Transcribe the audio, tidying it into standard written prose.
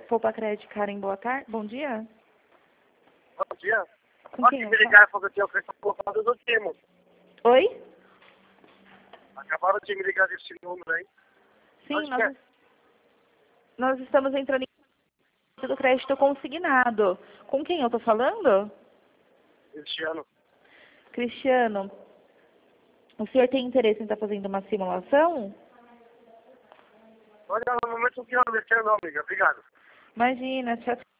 Poupa Crédito, Karen, boa tarde. Bom dia. Bom dia. Com Pode quem me eu ligar porque eu tinha feito a colocada do time. Oi? Acabaram de me ligar desse número aí. Sim, Onde que é? nós estamos entrando em do crédito consignado. Com quem eu tô falando? Cristiano. Cristiano, o senhor tem interesse em estar fazendo uma simulação? Olha, no momento que eu não, amiga. Obrigado. Imagina, tchau.